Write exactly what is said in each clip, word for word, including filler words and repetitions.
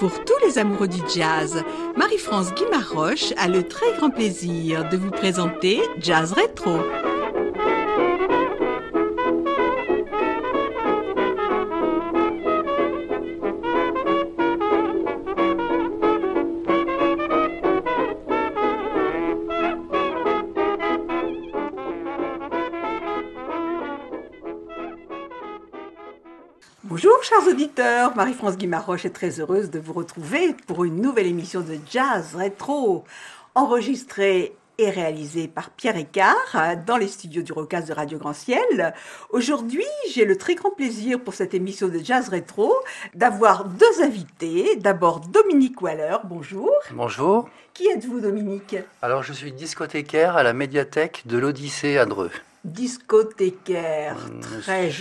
Pour tous les amoureux du jazz, Marie-France Guimaroche a le très grand plaisir de vous présenter Jazz Rétro. Bonjour chers auditeurs, Marie-France Guimaroche est très heureuse de vous retrouver pour une nouvelle émission de Jazz Rétro, enregistrée et réalisée par Pierre Écart dans les studios du Rocaz de Radio Grand Ciel. Aujourd'hui, j'ai le très grand plaisir pour cette émission de Jazz Rétro d'avoir deux invités. D'abord Dominique Waller, bonjour. Bonjour. Qui êtes-vous Dominique ? Alors je suis discothécaire à la médiathèque de l'Odyssée à Dreux. Discothécaire, très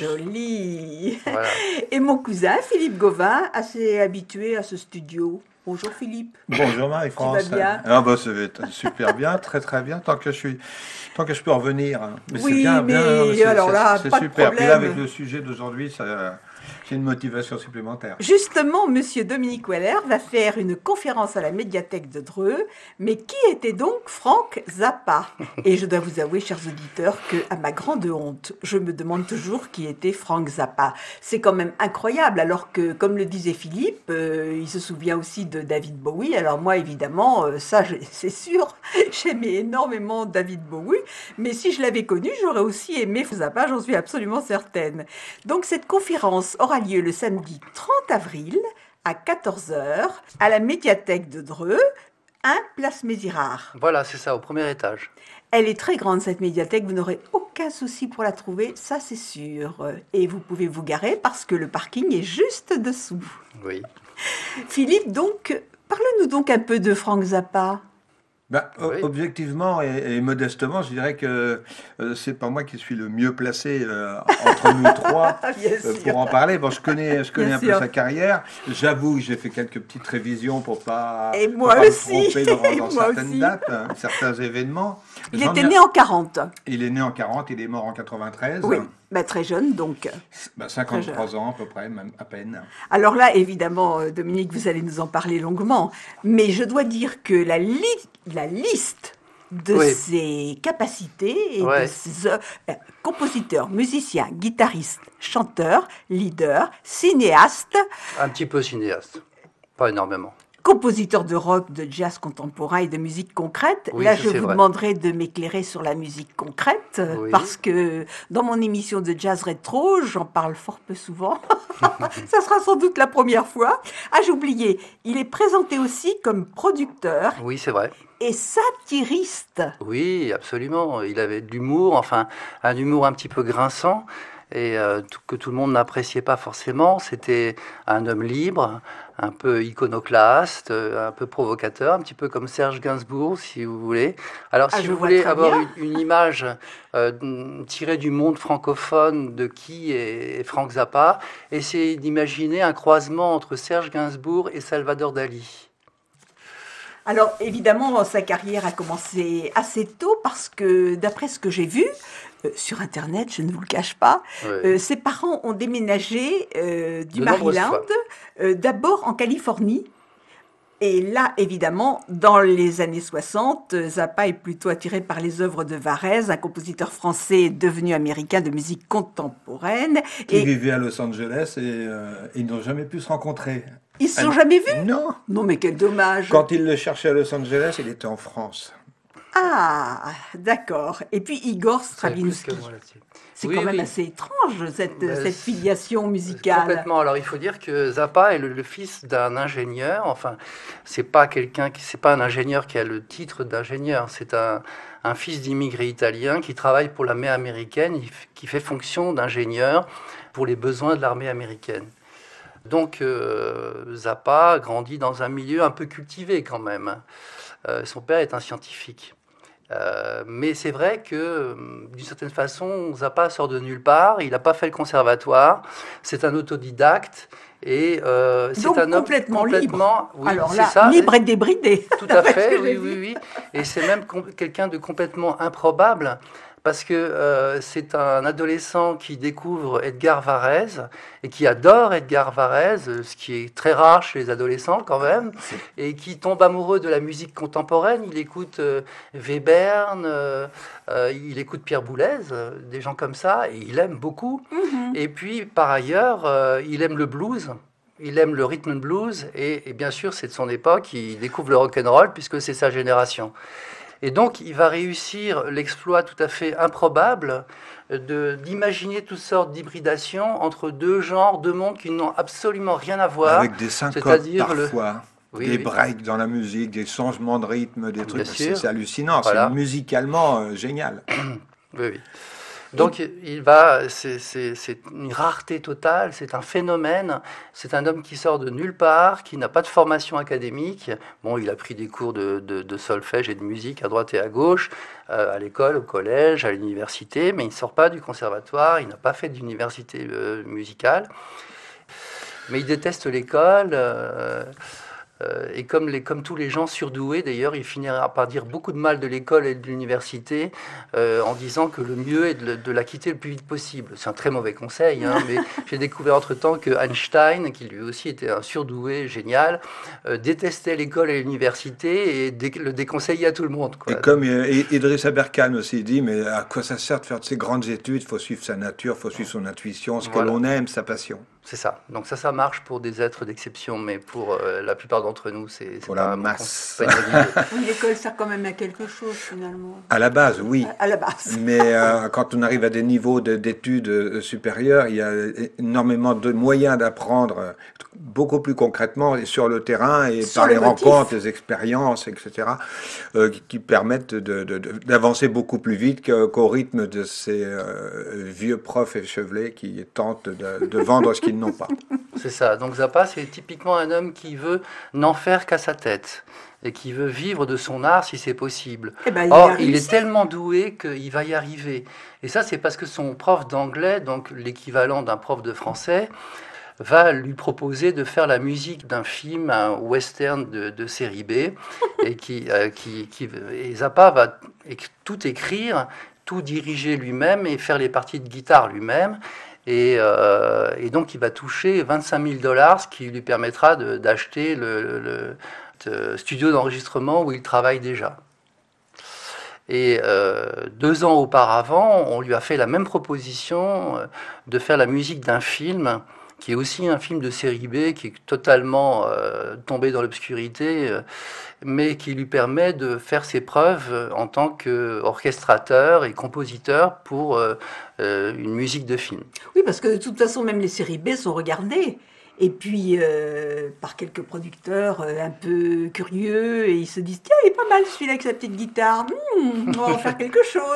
joli. Voilà. Et mon cousin Philippe Gauvin, assez habitué à ce studio. Bonjour Philippe. Bonjour Marie-France. Tu vas bien ? Ah bah ça va être super bien, très très bien, tant que je suis, tant que je peux revenir. Mais oui, c'est bien, mais bien, c'est, alors là, c'est, c'est pas super. de Puis là, problème. avec le sujet d'aujourd'hui, ça, c'est une motivation supplémentaire. Justement, Monsieur Dominique Weller va faire une conférence à la médiathèque de Dreux. Mais qui était donc Frank Zappa ? Et je dois vous avouer, chers auditeurs, que à ma grande honte, je me demande toujours qui était Frank Zappa. C'est quand même incroyable, alors que, comme le disait Philippe, euh, il se souvient aussi de David Bowie. Alors moi, évidemment, euh, ça, je, c'est sûr, j'aimais énormément David Bowie. Mais si je l'avais connu, j'aurais aussi aimé Zappa, j'en suis absolument certaine. Donc cette conférence aura lieu le samedi trente avril à quatorze heures à la médiathèque de Dreux, un place Mézirard. Voilà, c'est ça, au premier étage. Elle est très grande cette médiathèque, vous n'aurez aucun souci pour la trouver, ça c'est sûr. Et vous pouvez vous garer parce que le parking est juste dessous. Oui. Philippe, donc, parle-nous donc un peu de Frank Zappa. Ben, Oui. Objectivement et, et modestement, je dirais que euh, c'est pas moi qui suis le mieux placé euh, entre nous trois Bien euh, sûr. pour en parler. Bon, je connais, je connais Bien un peu sûr. sa carrière. J'avoue que j'ai fait quelques petites révisions pour pas, Et pour moi pas aussi. me tromper dans, Et dans moi certaines aussi. dates, hein, certains événements. Il J'en était ai- né en quarante. Il est né en quarante, il est mort en quatre-vingt-treize. Oui, bah, très jeune donc. Ben, cinquante-trois ans à peu près, même à peine. Alors là, évidemment, euh, Dominique, vous allez nous en parler longuement, mais je dois dire que la, li- la liste de Oui. ses capacités et Ouais. de ses œuvres, euh, compositeur, musicien, guitariste, chanteur, leader, cinéaste, Un petit peu cinéaste, pas énormément. compositeur de rock, de jazz contemporain et de musique concrète. Oui, Là, ça, je c'est vous vrai. demanderai de m'éclairer sur la musique concrète, euh, Oui. parce que dans mon émission de Jazz Rétro, j'en parle fort peu souvent. Ça sera sans doute la première fois. Ah, j'ai oublié, il est présenté aussi comme producteur Oui, c'est vrai. et satiriste. Oui, absolument. Il avait de l'humour, enfin, un humour un petit peu grinçant, et euh, tout- que tout le monde n'appréciait pas forcément. C'était un homme libre, un peu iconoclaste, euh, un peu provocateur, un petit peu comme Serge Gainsbourg, si vous voulez. Alors, Ah, si je vous vois voulez très avoir bien. une, une image euh, tirée du monde francophone de qui est Frank Zappa, essayez d'imaginer un croisement entre Serge Gainsbourg et Salvador Dali. Alors, évidemment, sa carrière a commencé assez tôt parce que, d'après ce que j'ai vu, euh, sur Internet, je ne vous le cache pas, Ouais. euh, ses parents ont déménagé euh, du De nombreuses Maryland, fois. euh, d'abord en Californie. Et là, évidemment, dans les années soixante, euh, Zappa est plutôt attiré par les œuvres de Varese, un compositeur français devenu américain de musique contemporaine. Qui Et vivait à Los Angeles et euh, ils n'ont jamais pu se rencontrer. ils se sont Ah, jamais vus ? Non. Non, mais quel dommage. Quand il le cherchait à Los Angeles, il était en France. Ah, d'accord. Et puis Igor Vous savez plus Stravinsky. que moi là-dessus. C'est Oui, quand même oui. assez étrange, cette, Ben, cette c'est- filiation musicale. Complètement. Alors, il faut dire que Zappa est le, le fils d'un ingénieur. Enfin, c'est pas quelqu'un qui, c'est pas un ingénieur qui a le titre d'ingénieur. C'est un, un fils d'immigré italien qui travaille pour l'armée américaine, il f- qui fait fonction d'ingénieur pour les besoins de l'armée américaine. Donc, euh, Zappa grandit dans un milieu un peu cultivé quand même. Euh, son père est un scientifique. Euh, mais c'est vrai que, euh, d'une certaine façon, Zappa sort de nulle part. Il n'a pas fait le conservatoire. C'est un autodidacte. Et euh, c'est Donc un homme complètement complètement, oui, Alors c'est là, ça. libre et débridé. Tout à d'après ce fait, que oui, j'ai oui, vu. oui. Et c'est même com- quelqu'un de complètement improbable parce que euh, c'est un adolescent qui découvre Edgar Varèse et qui adore Edgar Varèse, ce qui est très rare chez les adolescents quand même, et qui tombe amoureux de la musique contemporaine. Il écoute euh, Webern, euh, euh, il écoute Pierre Boulez, euh, des gens comme ça, et il aime beaucoup. Mm-hmm. Et puis, par ailleurs, euh, il aime le blues. Il aime le rhythm and blues, et, et bien sûr, c'est de son époque. Il découvre le rock'n'roll puisque c'est sa génération. Et donc, il va réussir l'exploit tout à fait improbable de, d'imaginer toutes sortes d'hybridations entre deux genres, deux mondes qui n'ont absolument rien à voir. Avec des syncopes parfois, le... oui, des oui. breaks dans la musique, des changements de rythme, des trucs. C'est, c'est hallucinant, voilà. C'est musicalement euh, génial. Oui, oui. Donc, il va, c'est, c'est, c'est une rareté totale, c'est un phénomène. C'est un homme qui sort de nulle part, qui n'a pas de formation académique. Bon, il a pris des cours de, de, de solfège et de musique à droite et à gauche, euh, à l'école, au collège, à l'université, mais il ne sort pas du conservatoire, il n'a pas fait d'université euh, musicale. Mais il déteste l'école. Euh, Euh, et comme, les, comme tous les gens surdoués, d'ailleurs, il finira par dire beaucoup de mal de l'école et de l'université euh, en disant que le mieux est de, de la quitter le plus vite possible. C'est un très mauvais conseil, hein, mais j'ai découvert entre-temps que Einstein, qui lui aussi était un surdoué génial, euh, détestait l'école et l'université et dé- le déconseillait à tout le monde, quoi. Et comme euh, Idriss Aberkan aussi dit, mais à quoi ça sert de faire de ces grandes études? Il faut suivre sa nature, il faut suivre son intuition, ce voilà. que l'on aime, sa passion. C'est ça. Donc ça, ça marche pour des êtres d'exception, mais pour euh, la plupart d'entre nous, c'est, c'est pour pas la un masse. Oui, l'école sert quand même à quelque chose finalement. À la base, oui. À, à la base. Mais euh, quand on arrive à des niveaux de, d'études euh, supérieures, il y a énormément de moyens d'apprendre euh, beaucoup plus concrètement et sur le terrain et sur par les motifs. rencontres, les expériences, et cetera, euh, qui, qui permettent de, de, de, d'avancer beaucoup plus vite que, qu'au rythme de ces euh, vieux profs échevelés qui tentent de, de vendre ce qu'ils n'ont pas. C'est ça. Donc Zappa, c'est typiquement un homme qui veut n'en faire qu'à sa tête et qui veut vivre de son art si c'est possible. Eh ben, il Or, il est tellement doué qu'il va y arriver. Et ça, c'est parce que son prof d'anglais, donc l'équivalent d'un prof de français, va lui proposer de faire la musique d'un film, un western de, de série B, et qui, euh, qui, qui et Zappa va tout écrire, tout diriger lui-même et faire les parties de guitare lui-même. Et, euh, et donc, il va toucher vingt-cinq mille dollars, ce qui lui permettra de, d'acheter le, le, le studio d'enregistrement où il travaille déjà. Et euh, deux ans auparavant, on lui a fait la même proposition euh, de faire la musique d'un film qui est aussi un film de série B, qui est totalement euh, tombé dans l'obscurité, euh, mais qui lui permet de faire ses preuves en tant qu'orchestrateur et compositeur pour euh, euh, une musique de film. Oui, parce que de toute façon, même les séries B sont regardées. Et puis, euh, par quelques producteurs euh, un peu curieux, et ils se disent « Tiens, il est pas mal celui-là avec sa petite guitare, mmh, on va en faire quelque chose !»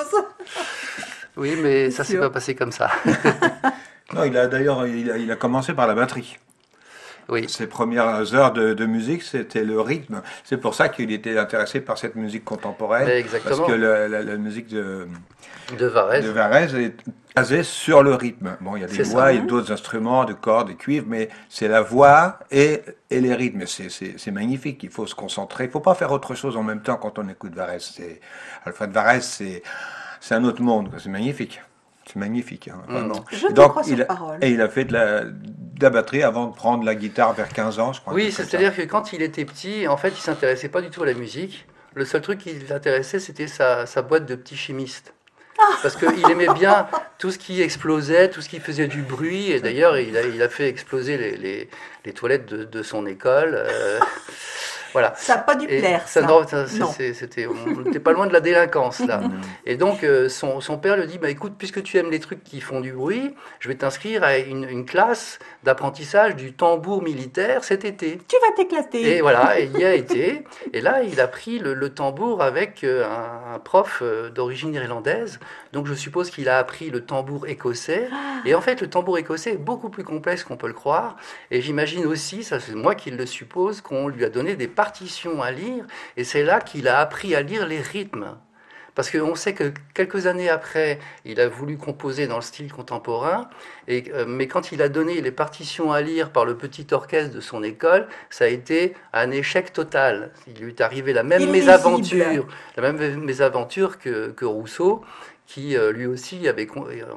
Oui, mais ça ne s'est pas passé comme ça. Non, il a d'ailleurs, il a, il a commencé par la batterie. Oui. Ses premières heures de, de musique, c'était le rythme. C'est pour ça qu'il était intéressé par cette musique contemporaine. Exactement. Parce que la, la, la musique de, de Varèse. de Varèse est basée sur le rythme. Bon, il y a des c'est voix, ça, il y a d'autres instruments, de cordes, de cuivres, mais c'est la voix et, et les rythmes. C'est, c'est, c'est magnifique, il faut se concentrer. Il ne faut pas faire autre chose en même temps quand on écoute Varèse. C'est, Alfred Varèse, c'est, c'est un autre monde, c'est magnifique. C'est magnifique, hein, vraiment. Je te donc, crois il sur a, parole. Et il a fait de la, de la batterie avant de prendre la guitare vers quinze ans, je crois. Oui, c'est-à-dire que quand il était petit, en fait, il ne s'intéressait pas du tout à la musique. Le seul truc qui l'intéressait, c'était sa, sa boîte de petits chimistes. Parce qu'il aimait bien tout ce qui explosait, tout ce qui faisait du bruit. Et d'ailleurs, il a, il a fait exploser les, les, les toilettes de, de son école. Euh, voilà. Ça n'a pas dû et plaire, ça. ça. Non, ça c'est, c'est, c'était, on n'était pas loin de la délinquance, là. Et donc, euh, son, son père lui dit, bah, écoute, puisque tu aimes les trucs qui font du bruit, je vais t'inscrire à une, une classe d'apprentissage du tambour militaire cet été. Tu vas t'éclater. Et voilà, et il y a été. Et là, il a pris le, le tambour avec euh, un, un prof euh, d'origine irlandaise. Donc, je suppose qu'il a appris le tambour écossais. Et en fait, le tambour écossais est beaucoup plus complexe qu'on peut le croire. Et j'imagine aussi, ça c'est moi qui le suppose, qu'on lui a donné des partitions à lire. Et c'est là qu'il a appris à lire les rythmes. Parce qu'on sait que quelques années après, il a voulu composer dans le style contemporain, et, euh, mais quand il a donné les partitions à lire par le petit orchestre de son école, ça a été un échec total. Il lui est arrivé la même Illisible. mésaventure, la même mésaventure que, que Rousseau, qui euh, lui aussi avait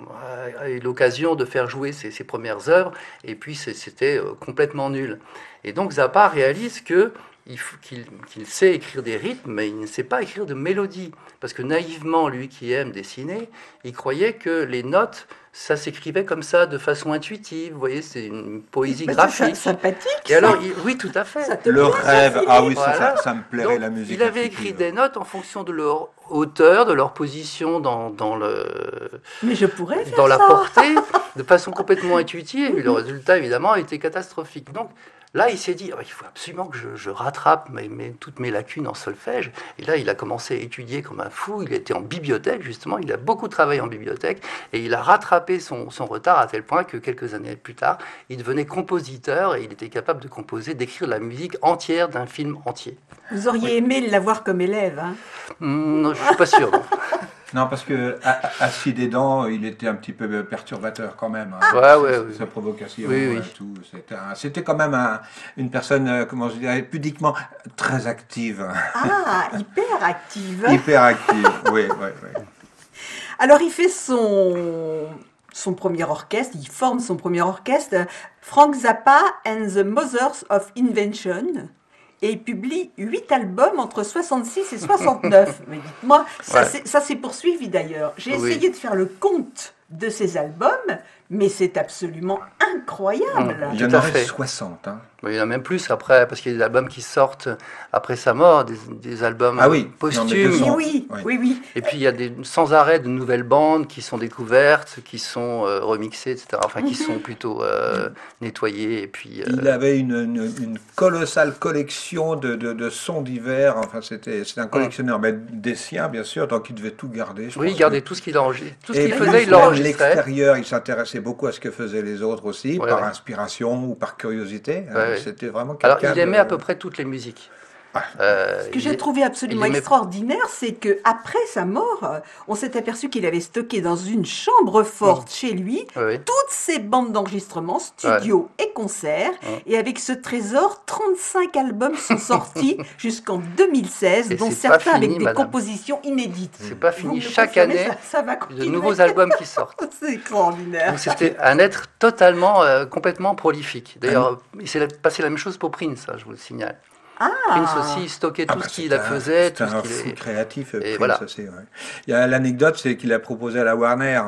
euh, eu l'occasion de faire jouer ses, ses premières œuvres, et puis c'était euh, complètement nul. Et donc Zappa réalise que qu'il qu'il sait écrire des rythmes, mais il ne sait pas écrire de mélodies. Parce que naïvement, lui qui aime dessiner, il croyait que les notes, ça s'écrivait comme ça, de façon intuitive. Vous voyez, c'est une poésie bah, graphique. C'est sympathique. Et ça. alors, il, oui, tout à fait. Le rêve, ah oui, voilà. ça, ça, ça me plairait, donc, la musique. Il avait écrit des notes en fonction de leur hauteur, de leur position dans, dans, le, Mais je pourrais faire dans la ça. portée, de façon complètement intuitive. Et le résultat, évidemment, a été catastrophique. Donc, là, il s'est dit, oh, il faut absolument que je, je rattrape mes, mes, toutes mes lacunes en solfège. Et là, il a commencé à étudier comme un fou. Il était en bibliothèque, justement. Il a beaucoup travaillé en bibliothèque. Et il a rattrapé son, son retard à tel point que quelques années plus tard, il devenait compositeur et il était capable de composer, d'écrire la musique entière d'un film entier. Vous auriez oui. aimé l'avoir comme élève, hein? Mmh, non, je ne suis pas sûr. Non. Non, parce que assis des dents, il était un petit peu perturbateur quand même. Hein. Ah, ouais, ouais, sa, sa oui. provocation, oui, oui. tout. C'était quand même un, une personne, comment je dirais, pudiquement très active. Ah, hyper active. Hyper active, oui, oui, oui. Alors, il fait son, son premier orchestre, il forme son premier orchestre, Frank Zappa and the Mothers of Invention. Et il publie huit albums entre soixante-six et soixante-neuf. Mais dites-moi, ça ouais. s'est poursuivi d'ailleurs. J'ai oui. essayé de faire le compte de ces albums, mais c'est absolument incroyable. Mmh. Il y en a soixante. Hein. Il y en a même plus après, parce qu'il y a des albums qui sortent après sa mort, des, des albums ah oui. posthumes. Oui, oui, oui, oui, oui. Et puis il y a des, sans arrêt de nouvelles bandes qui sont découvertes, qui sont euh, remixées, et cetera. Enfin, qui mm-hmm. sont plutôt euh, nettoyées. Et puis, euh... Il avait une, une, une colossale collection de, de, de sons divers. Enfin, c'était un collectionneur, mm. mais des siens, bien sûr, donc il devait tout garder. Je oui, pense il gardait que... tout ce qu'il enregistrait. Tout ce qu'il faisait, il l'enregistrait. L'extérieur, il s'intéressait beaucoup à ce que faisaient les autres aussi, ouais, par ouais. inspiration ou par curiosité. Ouais, ouais. C'était vraiment Alors, il de... aimait à peu près toutes les musiques. Ah. Euh, Ce que j'ai trouvé absolument aimait... extraordinaire, c'est que après sa mort, on s'est aperçu qu'il avait stocké dans une chambre forte mmh. chez lui oui. toutes ses bandes d'enregistrement, studio ouais. et concerts. Mmh. Et avec ce trésor, trente-cinq albums sont sortis jusqu'en deux mille seize, et dont certains fini, avec des madame. compositions inédites. C'est pas fini. Chaque année, ça, ça va de nouveaux albums qui sortent. C'est extraordinaire. C'était un être totalement, euh, complètement prolifique. D'ailleurs, mmh. il s'est passé la même chose pour Prince, ça, je vous le signale. Ah. Prince aussi, il stockait tout ah bah ce qu'il faisait. C'est un qu fou est... créatif, et Prince, voilà. aussi, ouais. Il y a l'anecdote, c'est qu'il a proposé à la Warner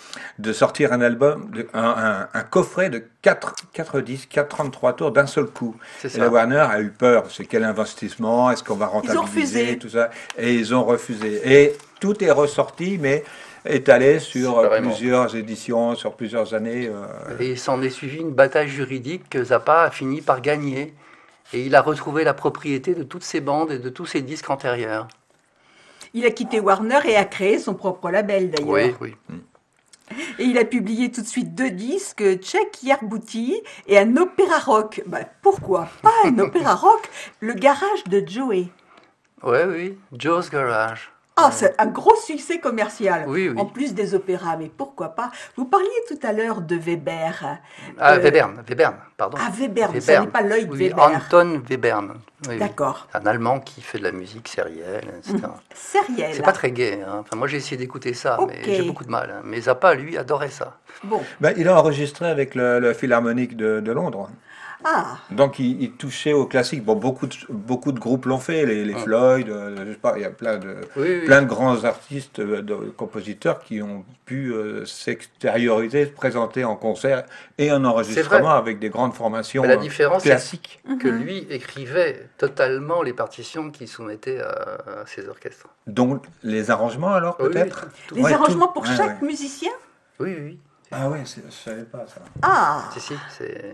de sortir un album, de, un, un, un coffret de quatre, quatre disques, quatre trente-trois tours d'un seul coup. Et ça. La Warner a eu peur, c'est quel investissement, est-ce qu'on va rentabiliser, tout ça. Et ils ont refusé. Et tout est ressorti, mais étalé sur Vraiment. plusieurs éditions, sur plusieurs années. Euh... Et il s'en est suivi une bataille juridique que Zappa a fini par gagner. Et il a retrouvé la propriété de toutes ses bandes et de tous ses disques antérieurs. Il a quitté Warner et a créé son propre label d'ailleurs. Oui, oui. Et il a publié tout de suite deux disques, Check Yerbouti et un opéra rock. Bah, pourquoi pas un opéra rock? Le garage de Joey. Oui, oui, Joe's Garage. Ah, c'est un gros succès commercial, oui, oui. en plus des opéras, mais pourquoi pas? Vous parliez tout à l'heure de Weber. Ah, euh... Webern, Webern, pardon. Ah, Webern, ce n'est pas Lloyd oui, Webber. Anton Webern. Oui, D'accord. Oui. Un Allemand qui fait de la musique sérielle, et cetera. Mmh. Sérielle. C'est pas très gai. Hein. Enfin, moi, j'ai essayé d'écouter ça, okay. mais j'ai beaucoup de mal. Hein. Mais Zappa, lui, adorait ça. Bon. Ben, il a enregistré avec le, le Philharmonique de, de Londres. Ah. Donc il, il touchait au classique. Bon, beaucoup de, beaucoup de groupes l'ont fait, les, les Floyd, euh, je sais pas, il y a plein de, oui, oui. plein de grands artistes, de, de compositeurs qui ont pu euh, s'extérioriser, se présenter en concert et en enregistrement avec des grandes formations. Mais la différence, classiques. C'est que lui écrivait totalement les partitions qu'il soumettait à, à ses orchestres. Donc les arrangements alors oui, peut-être oui. Les ouais, arrangements tout. pour ouais, chaque ouais. musicien? Oui, oui. Ah ouais, je ne savais pas ça. Ah. Si, si, c'est...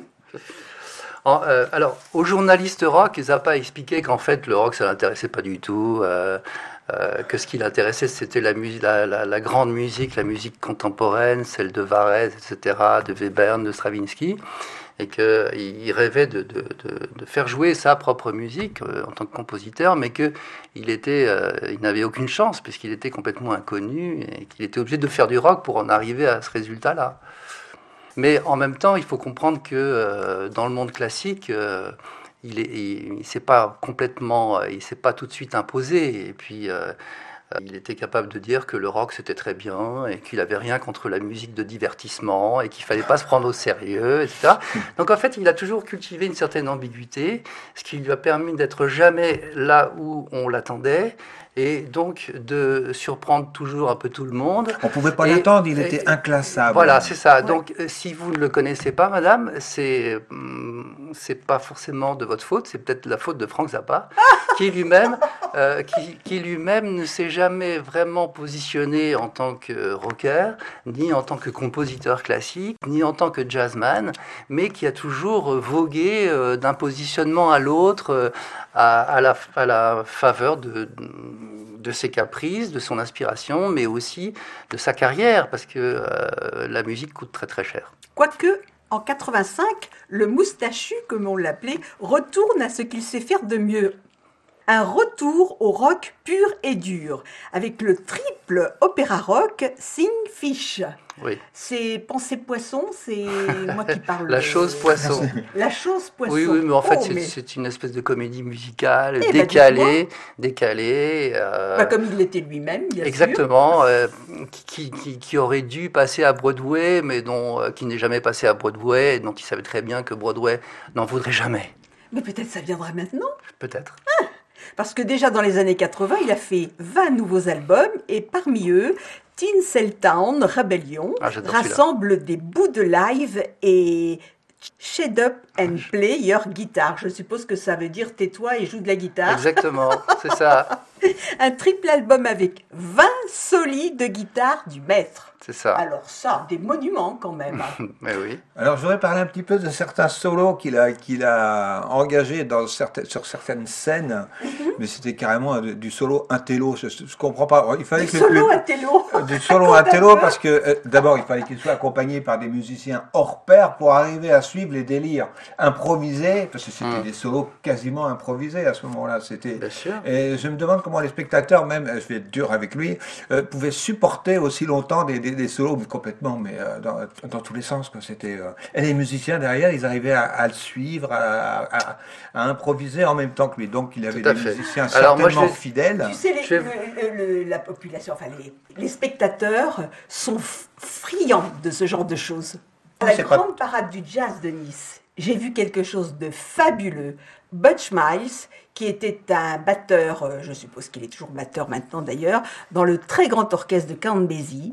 En, euh, alors, aux journalistes rock, Zappa expliquait qu'en fait, le rock, ça ne l'intéressait pas du tout, euh, euh, que ce qui l'intéressait, c'était la, la, la, la grande musique, la musique contemporaine, celle de Varese, et cetera, de Webern, de Stravinsky, et qu'il rêvait de, de, de, de faire jouer sa propre musique euh, en tant que compositeur, mais qu'il était, euh, il n'avait aucune chance, puisqu'il était complètement inconnu, et qu'il était obligé de faire du rock pour en arriver à ce résultat-là. Mais en même temps, il faut comprendre que euh, dans le monde classique, euh, il ne s'est pas complètement, il s'est pas tout de suite imposé. Et puis, euh, Euh, il était capable de dire que le rock c'était très bien et qu'il n'avait rien contre la musique de divertissement et qu'il fallait pas se prendre au sérieux, et cetera. Donc en fait, il a toujours cultivé une certaine ambiguïté, ce qui lui a permis d'être jamais là où on l'attendait et donc de surprendre toujours un peu tout le monde. On ne pouvait pas Et- l'attendre, il et- était inclassable. Voilà, c'est ça. Ouais. Donc, euh, si vous ne le connaissez pas, madame, c'est hum, c'est pas forcément de votre faute, c'est peut-être la faute de Frank Zappa, qui lui-même euh, qui, qui lui-même ne s'est jamais vraiment positionné en tant que rocker, ni en tant que compositeur classique, ni en tant que jazzman, mais qui a toujours euh, vogué euh, d'un positionnement à l'autre, euh, à, à, la, à la faveur de, de ses caprices, de son inspiration, mais aussi de sa carrière, parce que euh, la musique coûte très très cher. Quoique, en quatre-vingt-cinq, le moustachu, comme on l'appelait, retourne à ce qu'il sait faire de mieux. Un retour au rock pur et dur, avec le triple opéra rock Sing Fish. Oui. C'est Pensée Poisson, c'est moi qui parle. La de- chose poisson. La chose poisson. Oui, oui, mais en fait, Oh, c'est mais- c'est une espèce de comédie musicale, Eh ben, décalée, décalée. euh, Bah, comme il l'était lui-même, bien sûr. Exactement, euh, qui, qui, qui aurait dû passer à Broadway, mais dont, euh, qui n'est jamais passé à Broadway, et dont il savait très bien que Broadway n'en voudrait jamais. Mais peut-être ça viendra maintenant. Peut-être. Parce que déjà dans les années quatre-vingts, il a fait vingt nouveaux albums et parmi eux, Teen Cell Town Rebellion Ah, j'adore celui-là. rassemble des bouts de live et Shut Up and Play Your Guitar. Je suppose que ça veut dire tais-toi et joue de la guitare. Exactement, c'est ça, Un triple album avec vingt solis de guitare du maître. c'est ça. Alors ça, des monuments quand même. Mais oui. Alors, je voudrais parler un petit peu de certains solos qu'il a, qu'il a engagés dans certaines, sur certaines scènes, mais c'était carrément du, du solo intello. Je ne comprends pas. Il fallait que Solo le- à télo. du solo Raconte un intello peu. parce que euh, d'abord il fallait qu'il soit accompagné par des musiciens hors pair pour arriver à suivre les délires improvisés, parce que c'était Mm. des solos quasiment improvisés à ce moment-là. C'était Bien sûr. Et je me demande comment les spectateurs, même, je vais être dur avec lui, euh, pouvaient supporter aussi longtemps des, des, des solos, mais complètement, mais euh, dans, dans tous les sens. Quoi. C'était, euh, Et les musiciens derrière, ils arrivaient à, à le suivre, à, à, à improviser en même temps que lui. Donc il avait Tout à des fait. musiciens Alors, moi, je certainement vais- fidèles. Tu sais, les- Je vais- le- le- le- la population, enfin les, les spectateurs sont f- friands de ce genre de choses. À la C'est pas- grande parade du jazz de Nice, j'ai vu quelque chose de fabuleux. Butch Miles, qui était un batteur, euh, je suppose qu'il est toujours batteur maintenant d'ailleurs, dans le très grand orchestre de Count Basie.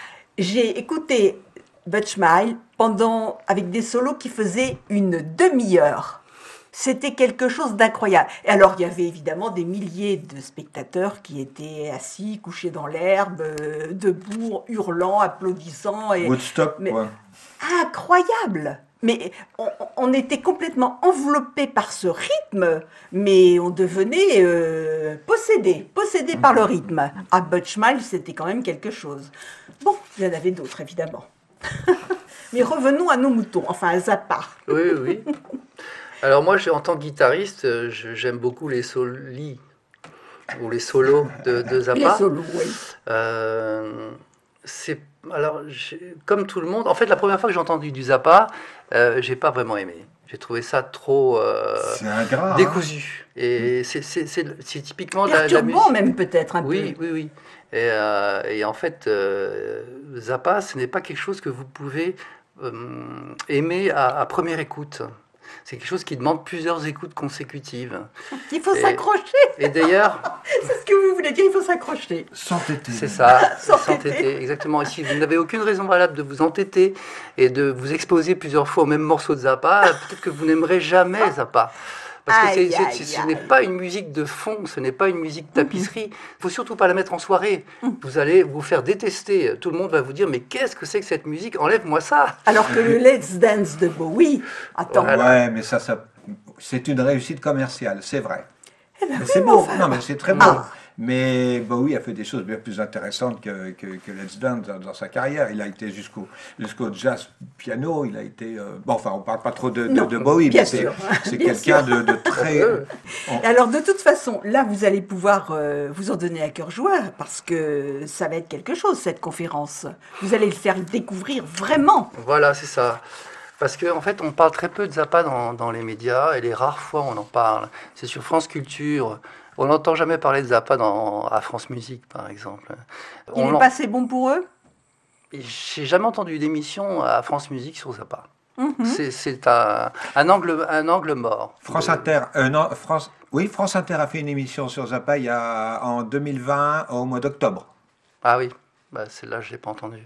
J'ai écouté Butch Miles pendant, avec des solos qui faisaient une demi-heure. C'était quelque chose d'incroyable. Et alors, il y avait évidemment des milliers de spectateurs qui étaient assis, couchés dans l'herbe, euh, debout, hurlant, applaudissant. Et... Woodstock, Mais- quoi. Incroyable! Mais on, on était complètement enveloppé par ce rythme, mais on devenait euh, possédé, possédé par le rythme. À Butch Miles, c'était quand même quelque chose. Bon, il y en avait d'autres, évidemment. Mais revenons à nos moutons, enfin à Zappa. Oui, oui. Alors moi, j'ai- en tant que guitariste, euh, je- j'aime beaucoup les solis, ou les solos de, de Les Zappa. solos, oui. Euh, c'est alors j'ai- comme tout le monde. En fait, la première fois que j'ai entendu du Zappa, euh, j'ai pas vraiment aimé. J'ai trouvé ça trop euh, C'est ingrat. hein. décousu. Et c'est c'est- c'est- c'est typiquement de la, de la Perturbant musique. même peut-être un Oui, peu. oui, oui. Et, euh, et en fait, euh, Zappa, ce n'est pas quelque chose que vous pouvez euh, aimer à, à première écoute. C'est quelque chose qui demande plusieurs écoutes consécutives. Il faut Et- s'accrocher, Et d'ailleurs, c'est ce que vous voulez dire, il faut s'accrocher. S'entêter. c'est ça, S'entêter. s'entêter, exactement. Et si vous n'avez aucune raison valable de vous entêter et de vous exposer plusieurs fois au même morceau de Zappa, peut-être que vous n'aimerez jamais Zappa. Parce que Aïe, c'est- c'est- aïe, c'est- ce aïe. n'est pas une musique de fond, ce n'est pas une musique tapisserie. Il ne faut surtout pas la mettre en soirée. Vous allez vous faire détester. Tout le monde va vous dire, mais qu'est-ce que c'est que cette musique? Enlève-moi ça. Alors que le Let's Dance de Bowie, attends, Voilà. Ouais, mais ça, ça c'est une réussite commerciale, c'est vrai. eh ben Mais oui, c'est mais beau, enfin, non mais c'est très beau. Ah. Mais Bowie a fait des choses bien plus intéressantes que, que, que Let's Dance dans, dans sa carrière. Il a été jusqu'au jusqu'au jazz piano, il a été... euh, bon, enfin, on parle pas trop de, de, Non, de Bowie, bien mais c'est sûr, c'est bien quelqu'un sûr. de, de très... Et alors, de toute façon, là, vous allez pouvoir euh, vous en donner à cœur joie parce que ça va être quelque chose, cette conférence. Vous allez le faire découvrir vraiment. Voilà, c'est ça. Parce qu'en en fait, on parle très peu de Zappa dans, dans les médias, et les rares fois où on en parle, c'est sur France Culture, On n'entend jamais parler de Zappa dans, à France Musique, par exemple. Il n'est pas assez bon pour eux? J'ai jamais entendu d'émission à France Musique sur Zappa. Mm-hmm. C'est, c'est un, un, angle, un angle mort. France Inter, euh, non, France, oui, France Inter a fait une émission sur Zappa il y a, en deux mille vingt, au mois d'octobre. Ah oui, bah, celle-là, je ne l'ai pas entendue.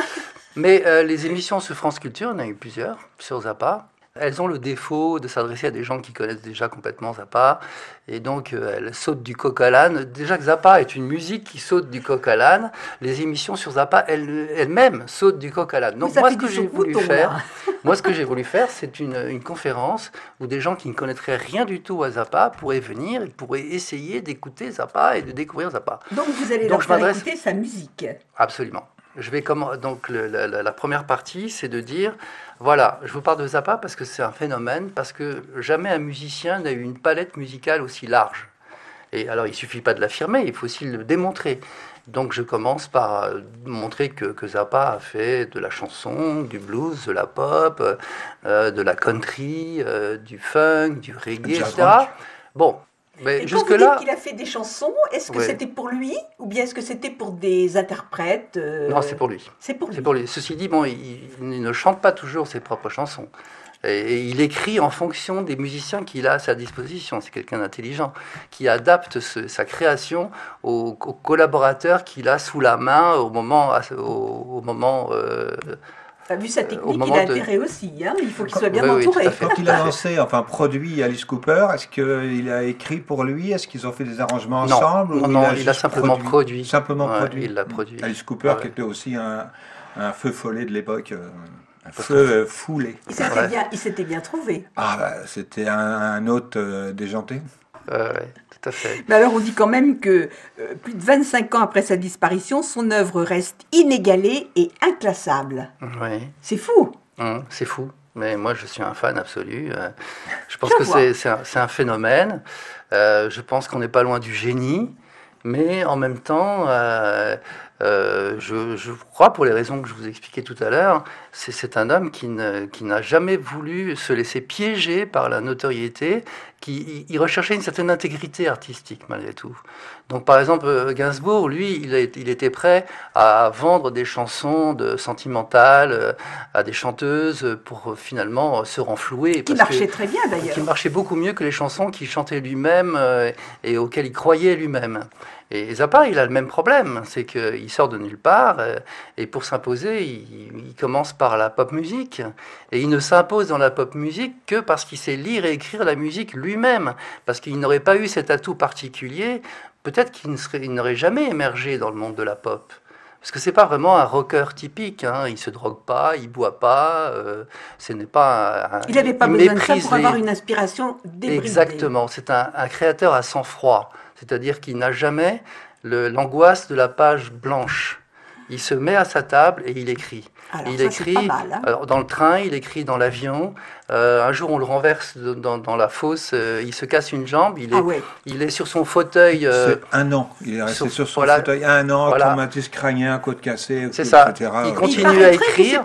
Mais euh, les émissions sur France Culture, il y en a eu plusieurs sur Zappa. Elles ont le défaut de s'adresser à des gens qui connaissent déjà complètement Zappa. Et donc, euh, elles sautent du coq à l'âne. Déjà que Zappa est une musique qui saute du coq à l'âne, les émissions sur Zappa elles, elles-mêmes sautent du coq à l'âne. Donc, moi ce, que j'ai voulu bouton, faire, moi, ce que j'ai voulu faire, c'est une, une conférence où des gens qui ne connaîtraient rien du tout à Zappa pourraient venir et pourraient essayer d'écouter Zappa et de découvrir Zappa. Donc, vous allez donc, leur faire écouter sa musique. Absolument. Je vais comment donc le, la, la première partie, c'est de dire voilà, je vous parle de Zappa parce que c'est un phénomène, parce que jamais un musicien n'a eu une palette musicale aussi large. Et alors il suffit pas de l'affirmer, il faut aussi le démontrer. Donc je commence par montrer que, que Zappa a fait de la chanson, du blues, de la pop, euh, de la country, euh, du funk, du reggae, et cetera. Bon. Mais et jusque quand vous là, dites qu'il a fait des chansons, est-ce que ouais. c'était pour lui ou bien est-ce que c'était pour des interprètes euh... Non, c'est pour lui. C'est pour lui. C'est pour lui. Ceci dit, bon, il, il ne chante pas toujours ses propres chansons. Et, et il écrit en fonction des musiciens qu'il a à sa disposition. C'est quelqu'un d'intelligent qui adapte ce, sa création aux, aux collaborateurs qu'il a sous la main au moment... Au, au moment euh, Vu sa technique, il a de... intérêt aussi. Hein, il faut qu'il soit bien oui, entouré. Oui, Quand il a lancé, enfin produit Alice Cooper, est-ce qu'il a écrit pour lui? Est-ce qu'ils ont fait des arrangements non, ensemble? Non, ou non, il a, il a simplement produit. produit. Simplement ouais, produit. Il l'a produit. Alice Cooper, ouais. qui était aussi un, un feu follet de l'époque. Un feu euh, foulé. Il s'était ouais. bien, il s'était bien trouvé. Ah, bah, c'était un, un hôte euh, déjanté. Euh, ouais. Tout à fait. Mais alors on dit quand même que euh, plus de vingt-cinq ans après sa disparition, son œuvre reste inégalée et inclassable. Oui. C'est fou. Mmh, c'est fou. Mais moi, je suis un fan absolu. Euh, je pense je que c'est, c'est, un, c'est un phénomène. Euh, je pense qu'on n'est pas loin du génie. Mais en même temps, euh, euh, je, je crois, pour les raisons que je vous expliquais tout à l'heure, c'est, c'est un homme qui, ne, qui n'a jamais voulu se laisser piéger par la notoriété, qui il recherchait une certaine intégrité artistique malgré tout. Donc par exemple, Gainsbourg, lui, il, est, il était prêt à vendre des chansons de sentimentales à des chanteuses pour finalement se renflouer. Qui marchait très bien d'ailleurs. Qui marchait beaucoup mieux que les chansons qu'il chantait lui-même et auxquelles il croyait lui-même. Et Zappa, il a le même problème, c'est qu'il sort de nulle part, et pour s'imposer, il, il commence par la pop musique, et il ne s'impose dans la pop musique que parce qu'il sait lire et écrire la musique lui-même, parce qu'il n'aurait pas eu cet atout particulier, peut-être qu'il ne serait, il n'aurait jamais émergé dans le monde de la pop. Parce que c'est pas vraiment un rocker typique, hein. Il se drogue pas, il boit pas, euh, ce n'est pas un, il n'avait pas besoin de ça pour avoir une inspiration débridée. Exactement, c'est un, un créateur à sang-froid. C'est-à-dire qu'il n'a jamais le, l'angoisse de la page blanche. Il se met à sa table et il écrit. Alors, il ça, écrit c'est pas mal, hein. Alors, dans le train, il écrit dans l'avion. Euh, un jour, on le renverse dans, dans la fosse. Euh, il se casse une jambe. Il est, ah ouais. il est sur son fauteuil. Euh, c'est un an. Il est resté sur, sur son voilà, fauteuil un an, voilà. traumatisme crânien, côte cassée, c'est et ça. cetera. Il continue il à écrire.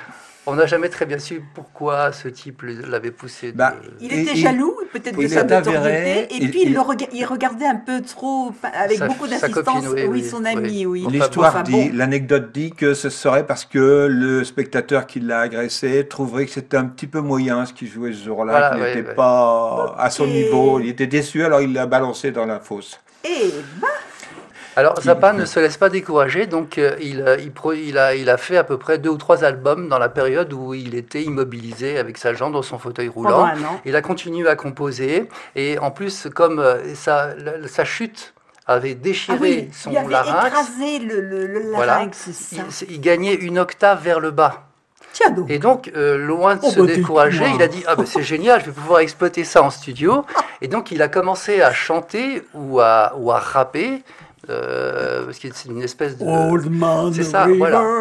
On n'a jamais très bien su pourquoi ce type l'avait poussé. De... Bah, il était et, jaloux, peut-être de sa notoriété, et puis il, il, rega- il regardait un peu trop, avec sa, beaucoup d'assistance, copine, oui, oui, son ami. Oui. Oui. L'histoire enfin, dit, bon. L'anecdote dit que ce serait parce que le spectateur qui l'a agressé trouverait que c'était un petit peu moyen ce qu'il jouait ce jour-là, voilà, qu'il n'était ouais, pas ouais. à son et... niveau, il était déçu, alors il l'a balancé dans la fosse. Et bah Alors Zappa ne se laisse pas décourager, donc euh, il, euh, il, pro, il, a, il a fait à peu près deux ou trois albums dans la période où il était immobilisé avec sa jambe dans son fauteuil roulant. Il a continué à composer, et en plus, comme euh, sa, la, sa chute avait déchiré ah oui, son il avait larynx, écrasé le, le, le voilà, larynx, c'est ça. Il, il gagnait une octave vers le bas. Tiens donc. Et donc, euh, loin de oh, se bah décourager, il a dit « Ah ben c'est génial, je vais pouvoir exploiter ça en studio ». Et donc, il a commencé à chanter ou à, ou à rapper. Euh, parce que c'est une espèce de... Old Man c'est ça, River. voilà.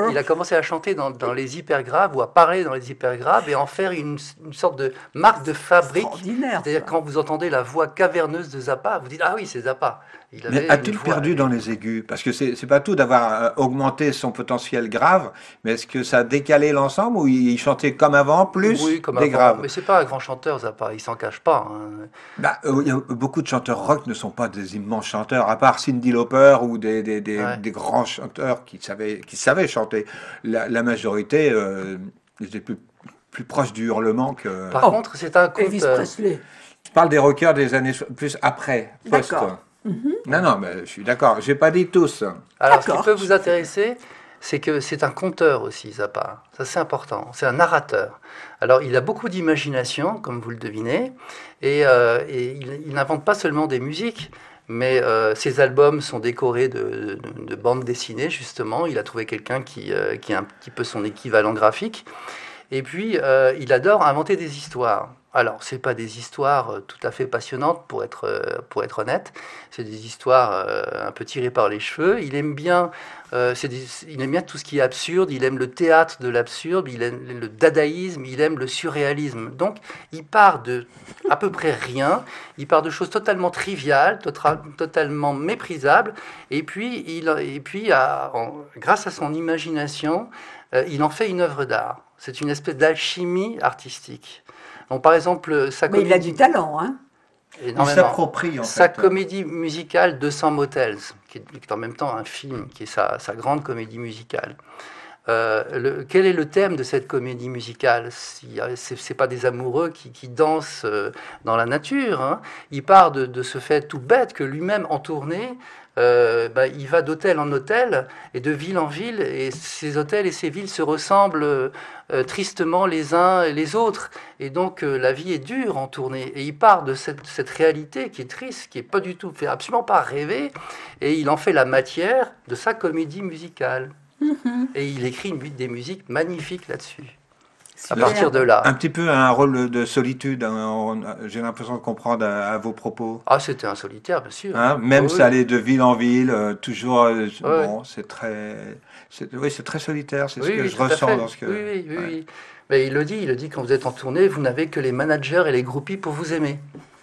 il a commencé à chanter dans, dans les hypergraves ou à parler dans les hypergraves et en faire une, une sorte de marque de fabrique. C'est-à-dire quand vous entendez la voix caverneuse de Zappa, vous dites ah oui c'est Zappa. Il avait mais a-t-il voix... perdu dans les aigus? Parce que c'est, c'est pas tout d'avoir euh, augmenté son potentiel grave, mais est-ce que ça a décalé l'ensemble ou il chantait comme avant, plus oui, comme des avant. graves? Mais c'est pas un grand chanteur Zappa, il s'en cache pas. Hein. Bah, euh, y a, beaucoup de chanteurs rock ne sont pas des immenses chanteurs, à part Cyndi Lauper ou des, des, des, ouais. des grands chanteurs qui savaient, qui savaient chanter. La, la majorité euh, était plus, plus proche du hurlement que... Par oh, contre, c'est un conte... Elvis Presley. Je parle des rockers des années plus après, post. D'accord. Mm-hmm. Non, non, mais je suis d'accord. J'ai pas dit tous. Alors, ce qui peut vous intéresser, c'est que c'est un conteur aussi, Zappa. Ça, c'est important. C'est un narrateur. Alors, il a beaucoup d'imagination, comme vous le devinez, et, euh, et il, il n'invente pas seulement des musiques, mais euh, ses albums sont décorés de, de, de bandes dessinées, justement. Il a trouvé quelqu'un qui, euh, qui est un petit peu son équivalent graphique. Et puis, euh, il adore inventer des histoires. Alors, ce n'est pas des histoires tout à fait passionnantes, pour être, pour être honnête. C'est des histoires euh, un peu tirées par les cheveux. Il aime bien, euh, c'est des, il aime bien tout ce qui est absurde. Il aime le théâtre de l'absurde. Il aime le dadaïsme. Il aime le surréalisme. Donc, il part de à peu près rien. Il part de choses totalement triviales, tota, totalement méprisables. Et puis, il, et puis à, en, grâce à son imagination, euh, il en fait une œuvre d'art. C'est une espèce d'alchimie artistique. Donc, par exemple, sa comédie... Mais il a du talent, hein. Il s'approprie, en sa fait. Sa comédie musicale deux cents Motels, qui est, qui est en même temps un film, qui est sa, sa grande comédie musicale. Euh, le, quel est le thème de cette comédie musicale? Ce n'est pas des amoureux qui, qui dansent euh, dans la nature. Hein. Il part de, de ce fait tout bête que lui-même, en tournée, Euh, bah, il va d'hôtel en hôtel et de ville en ville, et ces hôtels et ces villes se ressemblent euh, tristement les uns et les autres. Et donc euh, la vie est dure en tournée. Et il part de cette, cette réalité qui est triste, qui est pas du tout, fait absolument pas rêver, et il en fait la matière de sa comédie musicale. Mm-hmm. Et il écrit une, des musiques magnifiques là-dessus. À partir de là. Un petit peu un rôle de solitude, hein, j'ai l'impression de comprendre à, à vos propos. Ah, c'était un solitaire, bien sûr. Hein, même oh, ça oui. allait de ville en ville, euh, toujours. Euh, oh, bon, oui. c'est très, c'est, oui, c'est très solitaire, c'est oui, ce que oui, je ressens dans ce que. Oui, oui, oui. Ouais. oui. Mais il le dit, il le dit quand vous êtes en tournée, vous n'avez que les managers et les groupies pour vous aimer.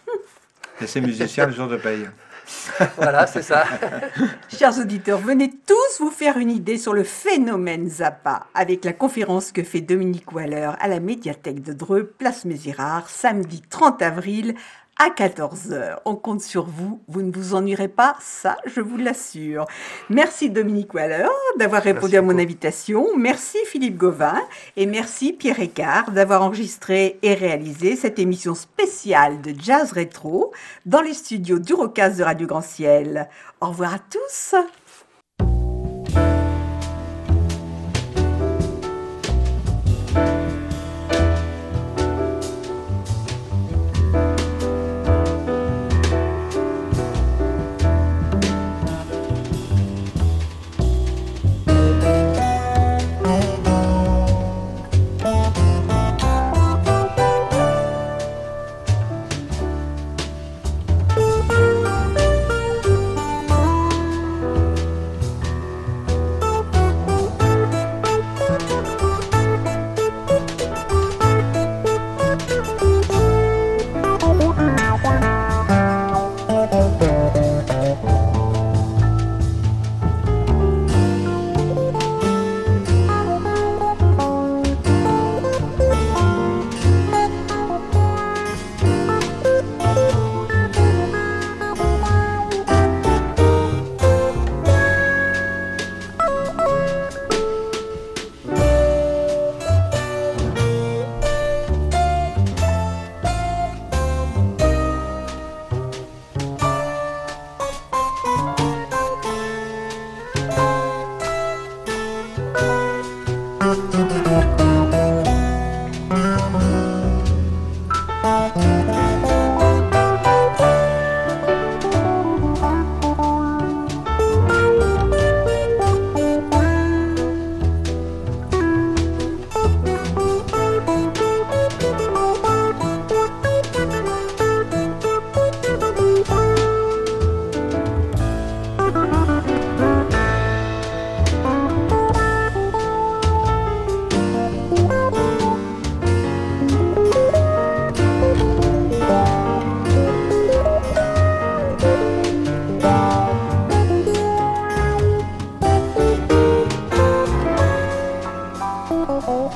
Et ces musiciens le jour de paye. Voilà, c'est ça. Chers auditeurs, venez tous vous faire une idée sur le phénomène Zappa avec la conférence que fait Dominique Waller à la médiathèque de Dreux, place Mézirard, samedi trente avril à quatorze heures. On compte sur vous, vous ne vous ennuierez pas, ça je vous l'assure. Merci Dominique Waller d'avoir répondu merci à mon beaucoup. invitation, merci Philippe Gauvin et merci Pierre Écart d'avoir enregistré et réalisé cette émission spéciale de Jazz Rétro dans les studios du Rocaz de Radio Grand Ciel. Au revoir à tous.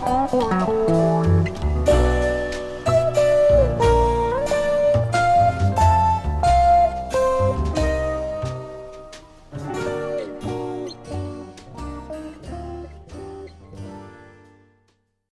revoir.